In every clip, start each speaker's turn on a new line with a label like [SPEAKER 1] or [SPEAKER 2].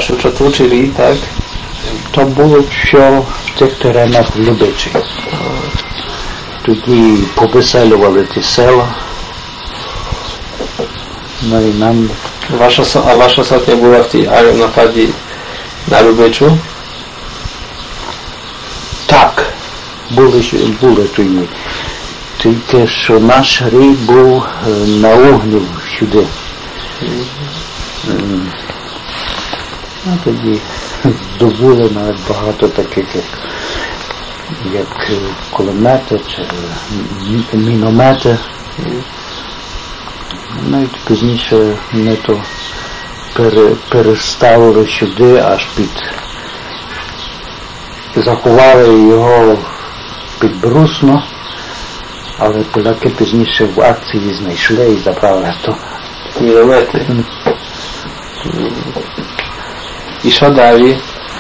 [SPEAKER 1] бачив, що творчили, так?
[SPEAKER 2] То було все в тих теренах Любичі. Тоді повеселювали ті села. Ну і нам...
[SPEAKER 1] Ваша сотня була в тій нападі на Любичу?
[SPEAKER 2] Так, були тоді. Тільки що наш рій був на Угнів сюди. А тоді здобули навіть багато таких, як кулемети чи міномети. Навіть пізніше ми то переставили сюди, аж заховали його під Брусно, але поляки пізніше в акції знайшли і забрали то.
[SPEAKER 1] Міномети. І що далі?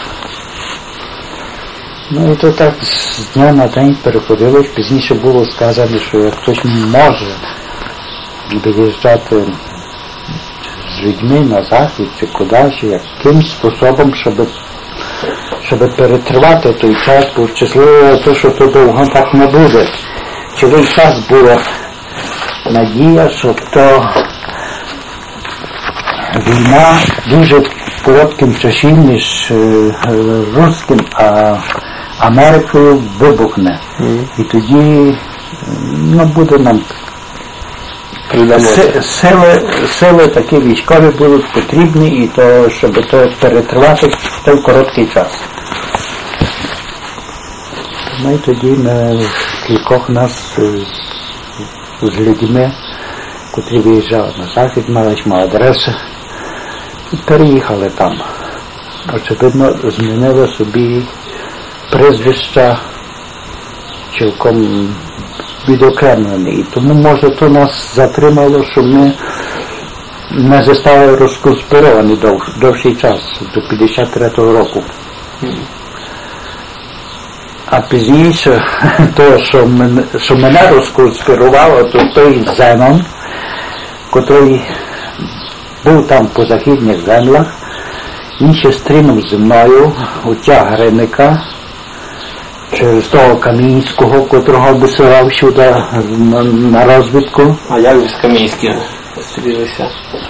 [SPEAKER 2] Ну і то так з дня на день переходилось. Пізніше було сказано, що як хтось може виїжджати з людьми на захід чи кудись, яким способом, щоб перетривати той час, бо щасливо те, що то довго так не буде. Цілий час була надія, що то війна дуже коротким часом між Руським а Америкою вибухне. І тоді буде нам сили такі військові будуть потрібні, і то, щоб то перетривати в той короткий час. Ну і тоді ми кількох нас з людьми, котрі виїжджали на захід, мали адреси, і переїхали там. Очевидно, змінили собі прізвища цілком відокремлені. І тому, може, то нас затримало, що ми не застали розконспіровані довший час, до 53-го року. А пізніше, то, що мене розконспірувало, то той Зенон, котрий був там по західних землях, він ще стрінув зі мною отця Гриника, через того Камінського, котрого висилав сюди на розвідку.
[SPEAKER 1] А як ви з Камінським зустрілися?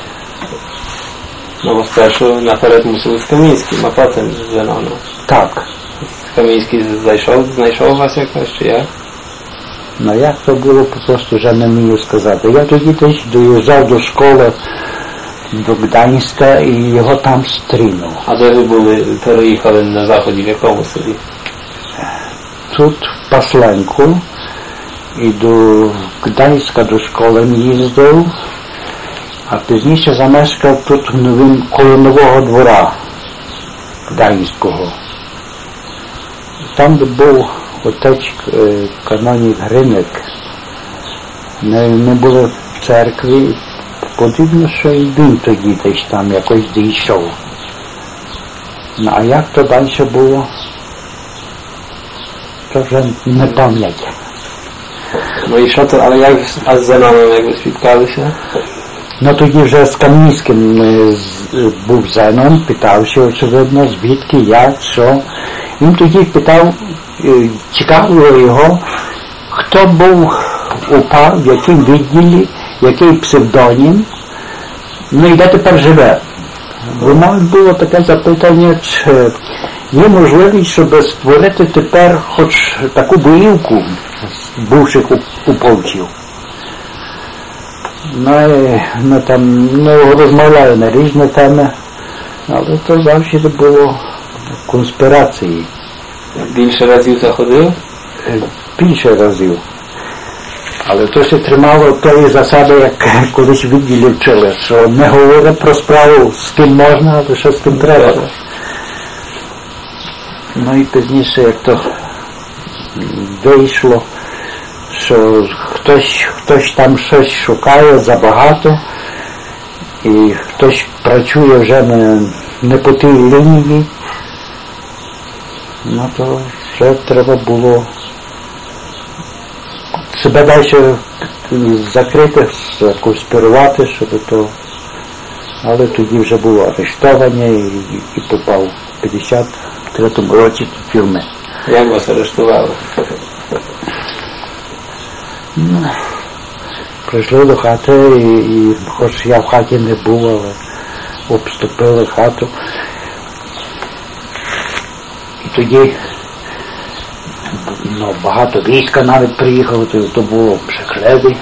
[SPEAKER 1] Ну, спершу наперед мусили з Камінським, а потім з Зеноном.
[SPEAKER 2] Так.
[SPEAKER 1] Камінський знайшов вас якось, чи як?
[SPEAKER 2] Ну як то було, просто вже не вмію сказати. Я тоді десь доїжджав до школи до Гданська і його там стрінув.
[SPEAKER 1] А де ви переїхали на заході, в якому селі?
[SPEAKER 2] Тут в Пасленку і до Гданська до школи їздив, а пізніше замешкав тут коло Нового двора Гданського. Там, де був отець канонік Гриник, не було церкви, потрібно, що і він тоді десь там якось дійшов. Ну, а як то далі було, то вже не пам'ять.
[SPEAKER 1] Ну і що то, але як з Зеноном, як ви спіткалися?
[SPEAKER 2] Ну тоді вже з Камінським був Зенон, питався, очевидно, звідки, як, що. Він тоді питав, цікавило його, хто був УПА, в якому відділі, який псевдонім, ну і де тепер живе. Бо навіть було таке запитання, чи є можливість, щоб створити тепер хоч таку боївку з бувших уповців. Ну і ми там розмовляли на різні теми, але то завжди було конспірації.
[SPEAKER 1] Більше разів заходив?
[SPEAKER 2] Більше разів. Але то ще тримало тої засади, як колись в відділі вчили, що не говори про справу з ким можна, а лише з ким треба. Ну і пізніше, як то вийшло, що хтось там щось шукає забагато, і хтось працює вже не по тій лінії, ну то вже треба було себе далі закрити, конспірувати, щоб то але тоді вже було арештування і попав у 53-му році до тюрми.
[SPEAKER 1] Як вас арештували?
[SPEAKER 2] Прийшли до хати, і хоч я в хаті не був, але обступили хату. І тоді багато війська навіть приїхало, то було Пшеклеві.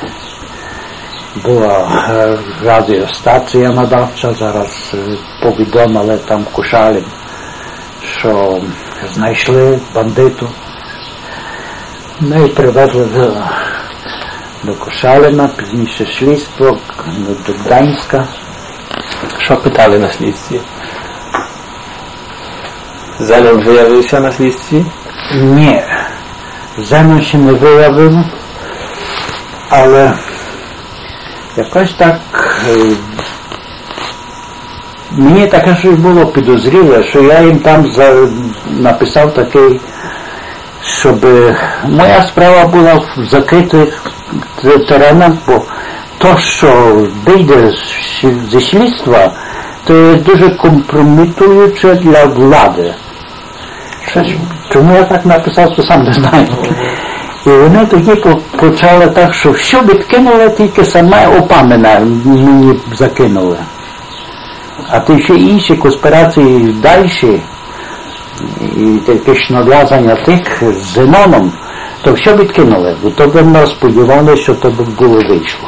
[SPEAKER 2] Була радіостація надавча, зараз повідомили там Кошалин, що знайшли бандиту. Ну і привезли до Кошалина, пізніше слідство, до Гданська.
[SPEAKER 1] Що питали на слідстві? Зенон виявився на слідстві?
[SPEAKER 2] Ні, Зенон ще не виявив, але якось так мені таке щось було підозріле, що я їм там написав такий, щоб моя справа була в закритих теренах, бо то, що вийде зі слідства, то є дуже компрометуюче для влади. Чому я так написав, то сам не знаю. І вони тоді почали так, що все відкинули, тільки саме опам'яне мені закинули. А ті ще інші конспірації далі, і таке нав'язання тих з Зеноном, то все відкинули. Бо то б ми сподівалися, що то б було вийшло.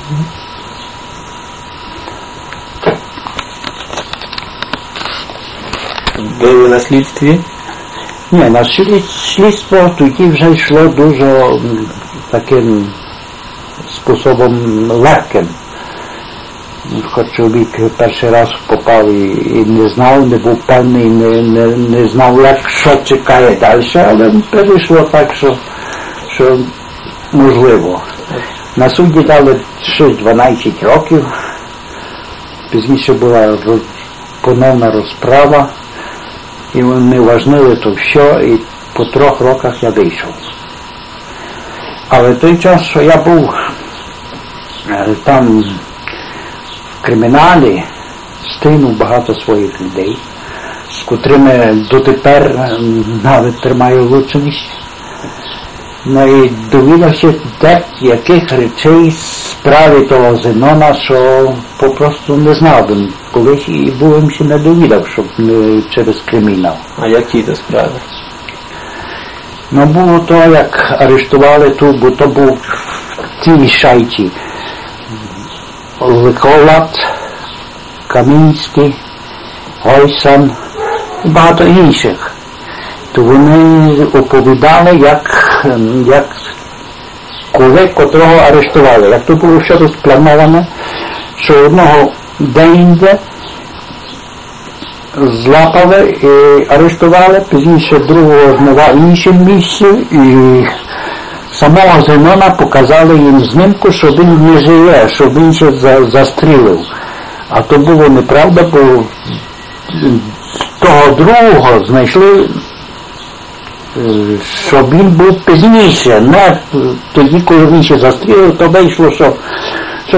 [SPEAKER 1] Були на слідстві?
[SPEAKER 2] Ні, на слідство тоді вже йшло дуже таким способом легким. Хоч чоловік перший раз попав і не знав, не був певний, не знав, як, що чекає далі, але перейшло так, що можливо. На суді дали 6-12 років, пізніше була поновна розправа, і вони важнили то все, і по 3 роках я вийшов. Але той час, що я був там в криміналі, стигнув багато своїх людей, з котрими дотепер навіть тримаю лучність. Ну і довідався яких речей справи того Зенона, що попросту не знав би колись і був ще не довідав, щоб не через кримінал.
[SPEAKER 1] А які то справи?
[SPEAKER 2] Ну було то, як арештували тут, бо то був в тій шайці Ликолат, Камінський, Гойсан і багато інших. То вони оповідали, як коли котрого арештували. Як то було все розплановане, що одного де-інде злапали і арештували, пізніше другого знову в іншому місці, і самого Зенона показали їм знімку, що він не живе, що він ще застрілив. А то було неправда, бо того другого знайшли, що він був пізніше, не тоді, коли він ще застрілив, то вийшло, що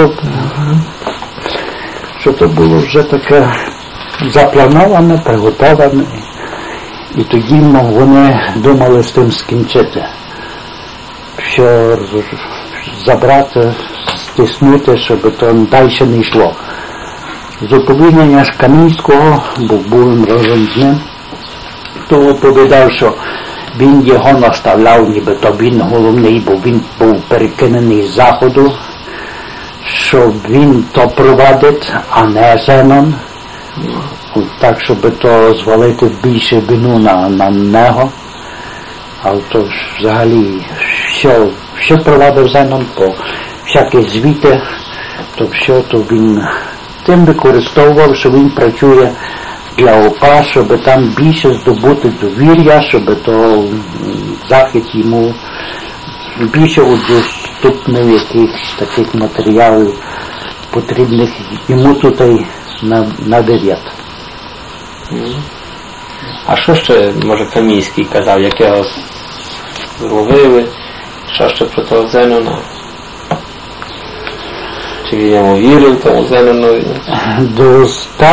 [SPEAKER 2] то було вже таке заплановане, приготоване, і тоді вони думали з тим скінчити, що забрати, стиснути, щоб то далі не йшло. З оповідання ж Камінського, бо був разом з ним, то оповідав, що він його наставляв, нібито він головний, бо він був перекинений з заходу, що він то провадить, а не Зенон, так, щоб то звалити більше вину на нього. Але то ж взагалі все провадив Зенон, по всякі звіти, то все то він тим використовував, що він працює для ОПА, щоб там більше здобути довір'я, щоб то захід йому більше доступних якихось таких матеріалів потрібних йому тут надавати.
[SPEAKER 1] А що ще, може, Камінський казав, як його зловили, що ще про того Зенона? Чи він йому вірив, тому Зенонові?
[SPEAKER 2] До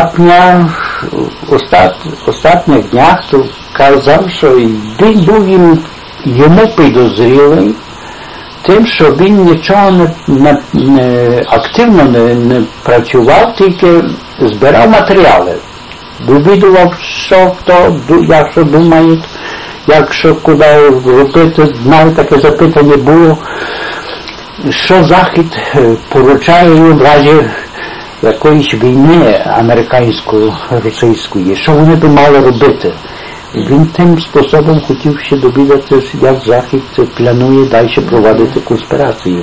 [SPEAKER 2] останніх днях то казав, що він був йому підозрілий тим, що він нічого активно не працював, тільки збирав матеріали. Вивідував, що хто, як що думають, як що куди робити. Навіть таке запитання було, що Захід поручає їм в разі якоїсь війни американсько-російської, що вони б мали робити. Він тим способом хотів ще довідатися, як Захід планує далі проводити конспірацію.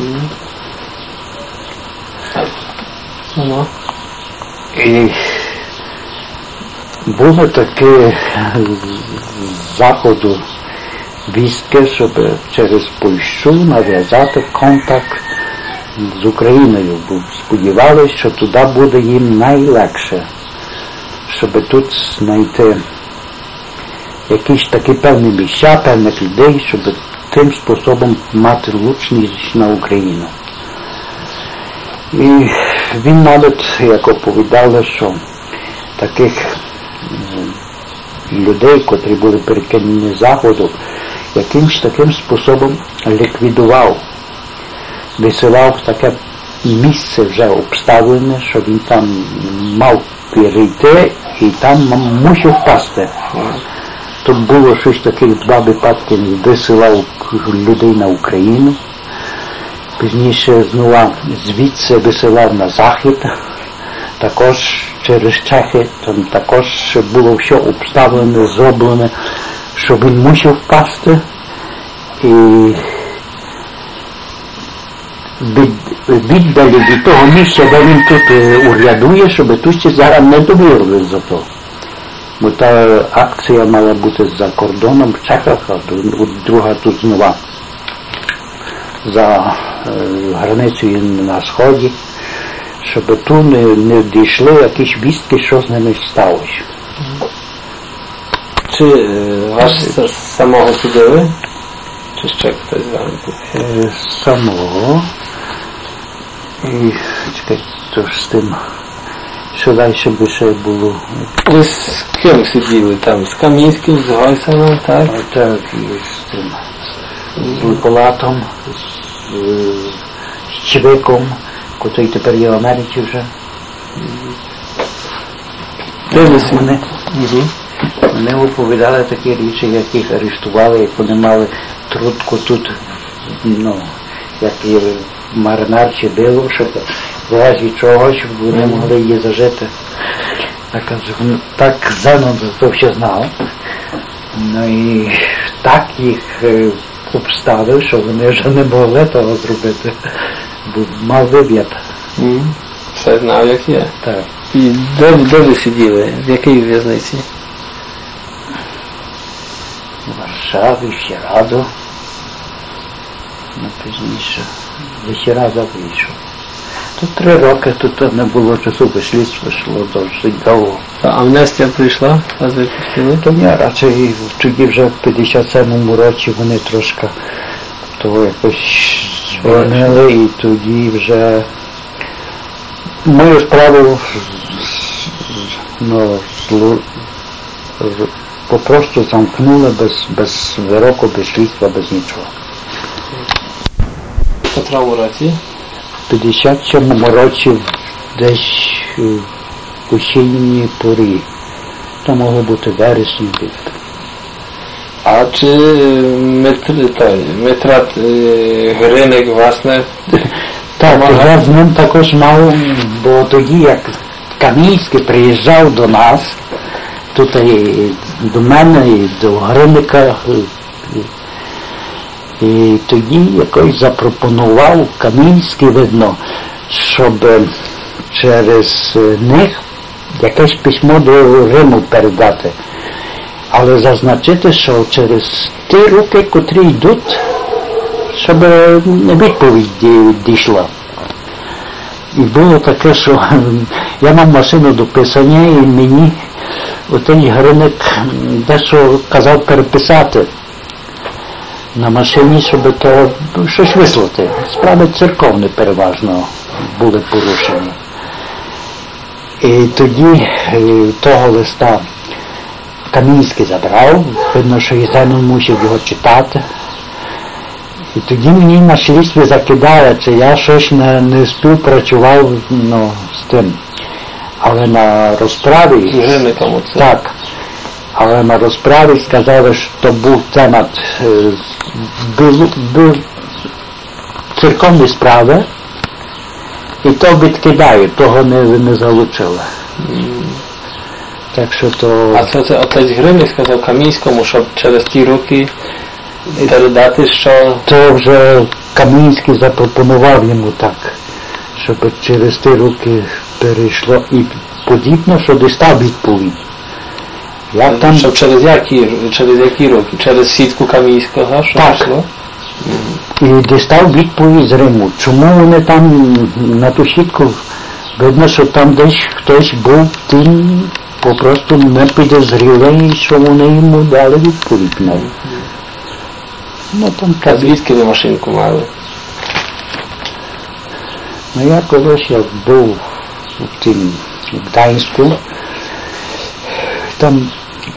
[SPEAKER 2] І було таке з Заходу вістки, щоб через Польщу нав'язати контакт з Україною. Бо сподівалися, що туди буде їм найлегше, щоб тут знайти якісь такі певні місця, певних людей, щоб тим способом мати влучність на Україну. І він навіть, як оповідали, що таких людей, котрі були перекинені з Заходу, якимсь таким способом ліквідував, висилав таке місце вже обставлене, що він там мав перейти і там мусив впасти. Тут було щось таких 2 випадки, висилав людей на Україну, пізніше знову звідси висилав на Захід, також через Чехи, там також було все обставлене, зроблене, що він мусив впасти і віддали від того місця, де він тут урядує, щоб тут ще зараз не довірили за то. Бо та акція мала бути за кордоном в Чехах, а друга тут знову за границею на Сході, щоб тут не дійшли якісь вістки, що з ними сталося.
[SPEAKER 1] Чи вас самого судили? Чи ще хтось з вами тут?
[SPEAKER 2] Самого. І чекайте, то ж з тим, що далі би ще було.
[SPEAKER 1] Ви з ким сиділи там? З Камінським, з Гойсаном, так?
[SPEAKER 2] Так, і з тим, з Липолатом, з Чевиком, котрий тепер є в Америці вже. Вони оповідали такі речі, як їх арештували, як вони мали трудку тут, як і маринарчі било, щоб в разі чогось вони могли її зажити. Так Зенон то все знав. І так їх обставив, що вони вже не могли того зробити, бо мав вибір.
[SPEAKER 1] Все знав, як є.
[SPEAKER 2] Так.
[SPEAKER 1] І де ви сиділи? В якій в'язниці?
[SPEAKER 2] В Варшаві, в Сіраду. Пізніше. В Сіраду вийшов. Тут 3 роки, тут не було часу, бо слідство йшло досить довго.
[SPEAKER 1] А амнестія прийшла? Вас випустили?
[SPEAKER 2] То ні, радше тоді вже в 57-му році вони трошки того якось звільнили, і тоді вже мою справу попросту замкнули без вироку, без слідства, без нічого.
[SPEAKER 1] В котрому році?
[SPEAKER 2] В 57-му році десь в осінній порі. То могло бути вересень.
[SPEAKER 1] А чи Митрат Гриник власне?
[SPEAKER 2] Так, я з ним також мав, бо тоді, як Камінський приїжджав до нас, тут і до мене, і до Гриника, і тоді якось запропонував Камінський, видно, щоб через них якесь письмо до Риму передати. Але зазначити, що через ті руки, котрі йдуть, щоб відповідь дійшла. І було таке, що я мав машину до писання, і мені отей Гриник дещо казав переписати на машині, щоб то щось вислати. Справи церковне переважно були порушені. І тоді того листа Камінський забрав, видно, що і Зенон мусив його читати. І тоді мені на слідстві закидали, чи я щось не співпрацював з тим. Але на розправі... Так. Але на розправі сказали, що був темат церковні справи, і то відкидають, того не залучили. Так що то...
[SPEAKER 1] А це отець Гримик сказав Камінському, щоб через ті роки передати, що...
[SPEAKER 2] То вже Камінський запропонував йому так, щоб через ті роки перейшло і подібно, що дістав відповідь.
[SPEAKER 1] Щоб через які роки? Через сітку Камінського, що пішло?
[SPEAKER 2] І дістав відповідь з Риму. Чому вони там на ту сітку, видно, що там десь хтось був тим, попросту не підозрілий, що вони йому дали відповідь.
[SPEAKER 1] А звідки ви машинку мали?
[SPEAKER 2] Я колись був в Гданську, там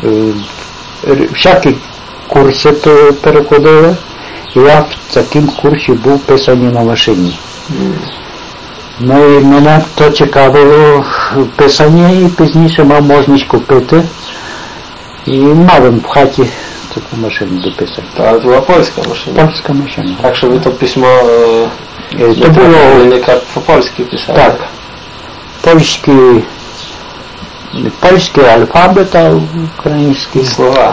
[SPEAKER 2] всякі курси переходили, і я в такому курсі був писаний на машині. І мене то цікавило писання, і пізніше мав можливість купити, і мав в хаті таку машину до писання.
[SPEAKER 1] А це була польська машина?
[SPEAKER 2] Польська машина.
[SPEAKER 1] Так що ви то письмо
[SPEAKER 2] то було
[SPEAKER 1] по-польськи писали?
[SPEAKER 2] Так. Польський алфавіт, а українські слова.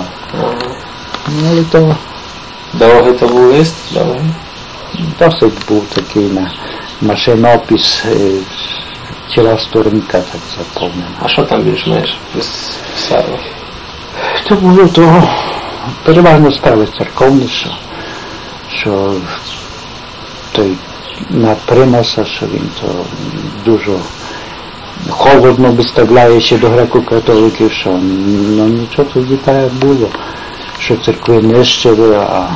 [SPEAKER 2] То
[SPEAKER 1] довгий то був лист?
[SPEAKER 2] Досить був такий на машинопис, ціла сторінка так заповнена.
[SPEAKER 1] А що там більш-менш писало?
[SPEAKER 2] То було того переважно справи церковні, що той на Примаса, що він то дуже холодно виставляє ще до греко-католиків, що нічого тоді так було, що церкви нищили, а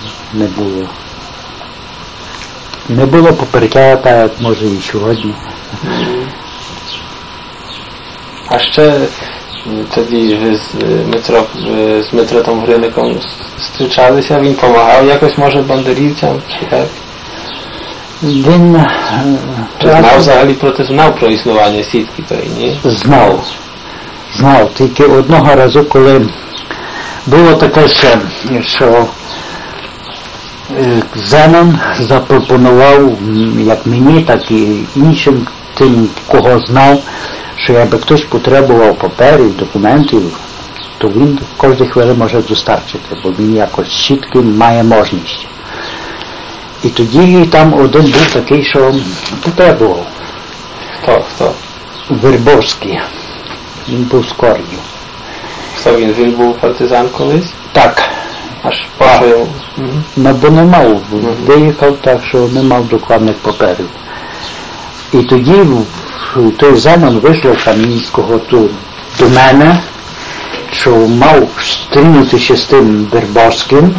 [SPEAKER 2] не було покриття, так як може і сьогодні.
[SPEAKER 1] А ще тоді ви з Митрофаном Гриником зустрічалися, він допомагав якось, може, бандерівцям, чи так?
[SPEAKER 2] Він
[SPEAKER 1] знав взагалі про існування сітки тої, ні?
[SPEAKER 2] Знав. Тільки одного разу, коли було таке ще, що Зенон запропонував, як мені, так і іншим тим, кого знав, що якби хтось потребував паперів, документів, то він кожної хвилини може достарчити, бо він якось сітки має можливість. І тоді там один був такий, що потребував.
[SPEAKER 1] Хто?
[SPEAKER 2] Вербовський. Він був з Кор'ю.
[SPEAKER 1] Що він був партизан колись?
[SPEAKER 2] Так.
[SPEAKER 1] Аж пашою?
[SPEAKER 2] Бо не мав. Виїхав так, що не мав докладних паперів. І тоді той Зенон вийшов Камінського тут до мене, що мав зустрінутися з тим Вербовським,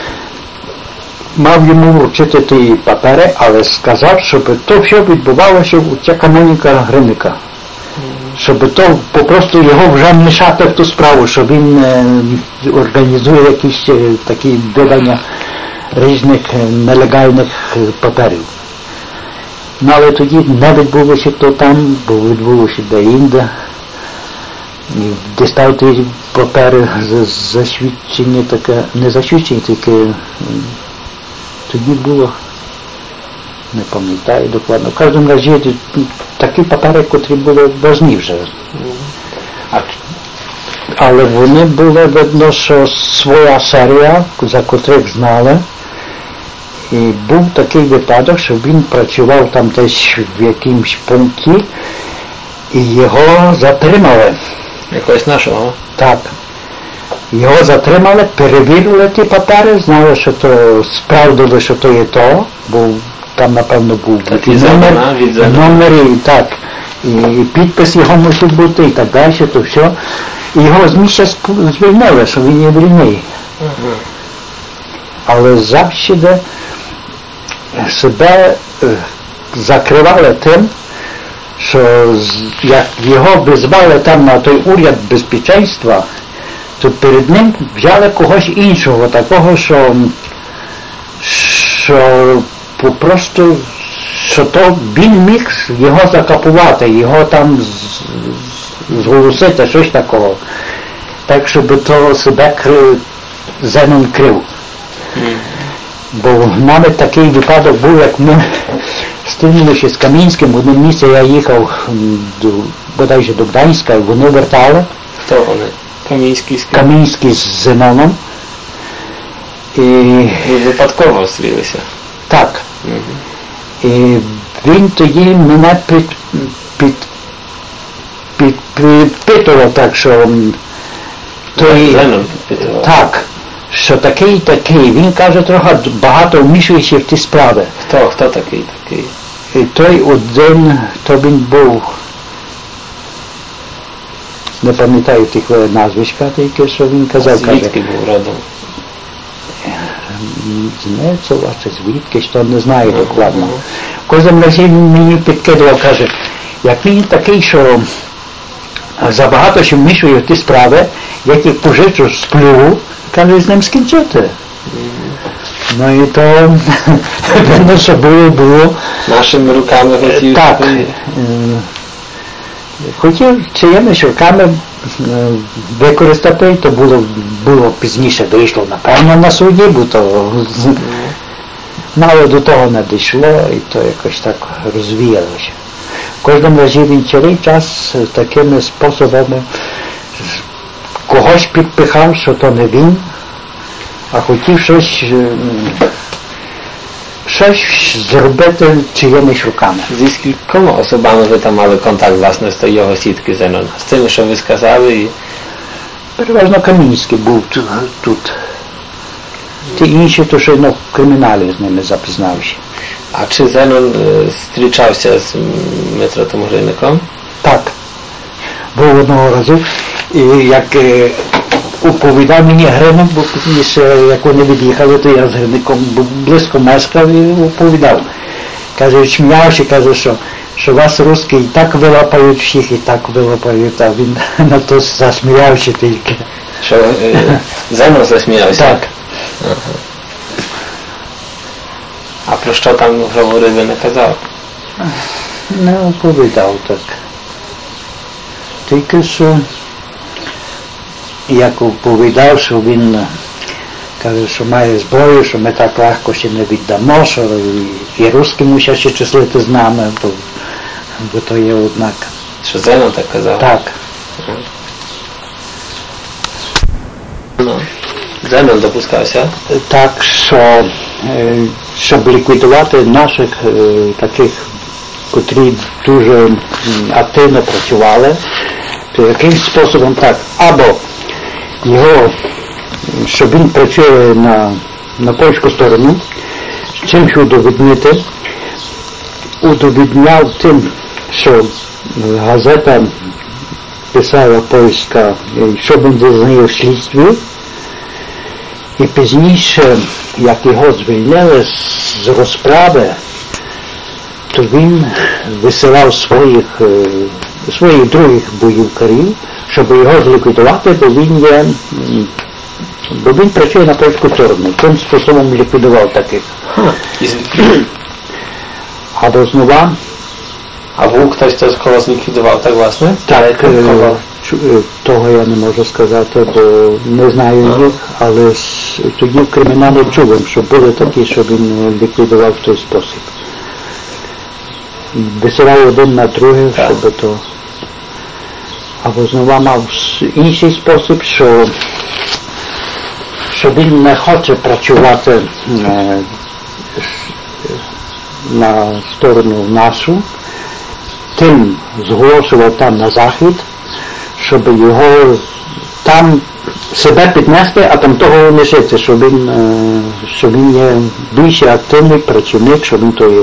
[SPEAKER 2] мав йому вручити ті папери, але сказав, щоб то все відбувалося у ця каноніка Гриника. Щоб то попросту його вже мішати в ту справу, що він організує якісь такі видання різних нелегальних паперів. Але тоді не відбулося то там, бо відбулося де-інде. Дістав ті папери засвідчення таке, не засвідчення, тільки тоді було, не пам'ятаю докладно. В кожному разі такі папери, котрі були важні вже. Але вони були, видно, що своя серія, за котрих знали. І був такий випадок, що він працював там десь в якомусь пункті, і його затримали.
[SPEAKER 1] Якогось нашого?
[SPEAKER 2] Так. Його затримали, перевірили ті папери, знали, що то справдили, що то є то, бо там, напевно, був номер, і так. І підпис його мусив бути, і так далі, то все. І його з місця звільнили, що він є вільний. Але завжди себе закривали тим, що як його визвали там на той уряд безпеченства, то перед ним взяли когось іншого, такого, що просто, що то він міг його закапувати, його там зголосити, щось такого. Так, щоб то себе Зенон крив. Бо в мене такий випадок був, як ми стрілилися з Камінським, в одне місце я їхав бодайже до Гданська, вони вертали.
[SPEAKER 1] Хто вони? Камінський?
[SPEAKER 2] Камінський з Зеноном. І...
[SPEAKER 1] Ви випадково стрілися?
[SPEAKER 2] Так. І він тоді мене підпитував так, що
[SPEAKER 1] Зенон підпитував?
[SPEAKER 2] Так. Що такий, він каже, трохи багато вмішується в ті справи.
[SPEAKER 1] Хто такий?
[SPEAKER 2] І той один, то він був, не пам'ятаю тих назвичка, тільки що він казав.
[SPEAKER 1] Звідки був родом?
[SPEAKER 2] з Нецова, чи звідки, що не знаю докладно. В кожному разі він мені підкидував, каже, як він такий, що забагато що вмішує в ті справи, як їх пожичу, сплю, каже, з ним скінчити. Ну і то, видно, що було.
[SPEAKER 1] Нашими руками хотів.
[SPEAKER 2] Так. Хотів чиїмись руками використати, то було пізніше дійшло, напевно, на суді, бо то мало до того не дійшло, і то якось так розвіялося. В кожному разі він цілий час такими способами когось підпихав, що то не він, а хотів щось зробити чиїмись руками.
[SPEAKER 1] Зі скількома особами ви там мали контакт, власне, з його сітки Зенона? З тими, що ви сказали? І...
[SPEAKER 2] Переважно Камінський був тут. Ті інші, то що в криміналі з ними запізнався.
[SPEAKER 1] А чи Зенон зустрічався з Митротом Гриником?
[SPEAKER 2] Так. Був одного разу, і як оповідав мені Гриник, бо пізніше, як вони від'їхали, то я з Гриником близько мешкав і оповідав. Каже, сміявся, каже, що вас русські і так вилапають всіх, і так вилапають, а він на то засміявся тільки.
[SPEAKER 1] Що Зенон засміявся?
[SPEAKER 2] Так.
[SPEAKER 1] Ага. А про що там говорив, ви не казав?
[SPEAKER 2] Не оповідав так. Тільки що як оповідав, що він каже, що має зброю, що ми так легко ще не віддамо, що і русські мусять ще числити з нами, бо то є однак.
[SPEAKER 1] Що Зенон так казав?
[SPEAKER 2] Так.
[SPEAKER 1] Зенон допускався?
[SPEAKER 2] Так, що щоб ліквідувати наших таких, котрі дуже активно працювали, то якимсь способом так, або його, щоб він працює на польську сторону, чимось удовідняв тим, що газета писала польська, що він зазнає в слідстві, і пізніше, як його звільнили з розправи, то він висилав своїх других бойовиків, щоб його зліквідувати, бо він працює на польську сторону. Тим способом ліквідував таких. Або знову.
[SPEAKER 1] А був хтось, хто кого зліквідував, так власне?
[SPEAKER 2] Так, того я не можу сказати, бо не знаю їх, але тоді в криміналі чув, що були такі, що він ліквідував в той спосіб. Висилав один на другий, щоб то... Або знову мав інший спосіб, що він не хоче працювати на сторону нашу, тим зголошував там на захід, щоб його там себе піднести, а там того лишити, що він є більш активний працівник, що він то є.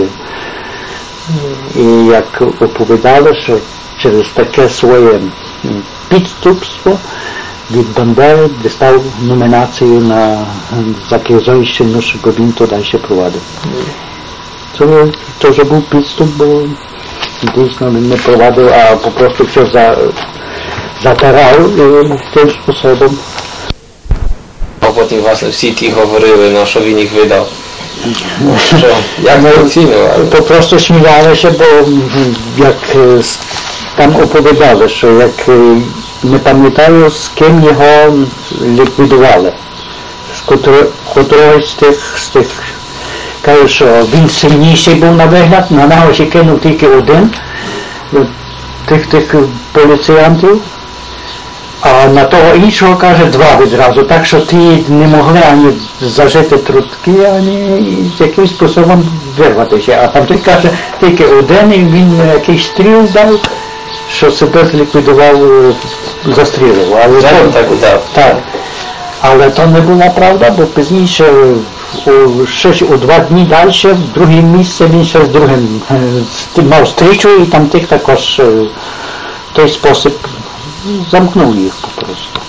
[SPEAKER 2] І як оповідали, що через таке своє підступство від Бандери дістав номінацію на Закрізойщину, щоб він то далі провадив. це вже був підступ, бо дійсно він не провадив, а попросту все затирав тим способом.
[SPEAKER 1] А потім, власне, всі ті говорили, що він їх видав. Що, як ви оцінювали?
[SPEAKER 2] Попросту сміялися, бо як там оповідали, що як не пам'ятаю, з ким його ліквідували. Котрогось з тих кажуть, що він сильніший був на вигляд, на нього ще кинув тільки один тих поліціянтів, а на того іншого, каже, два відразу, так що ті не могли ані зажити трутки, ані якимось способом вирватися. А там той каже, тільки один, і він якийсь стріл дав, що себе зліквідував, застрілив. Але
[SPEAKER 1] так удав.
[SPEAKER 2] Так. Але то не була правда, бо пізніше, щось у 2 дні далі, в друге місце він ще з другим мав стрічу, і там тих також в той спосіб замкнув їх попросту.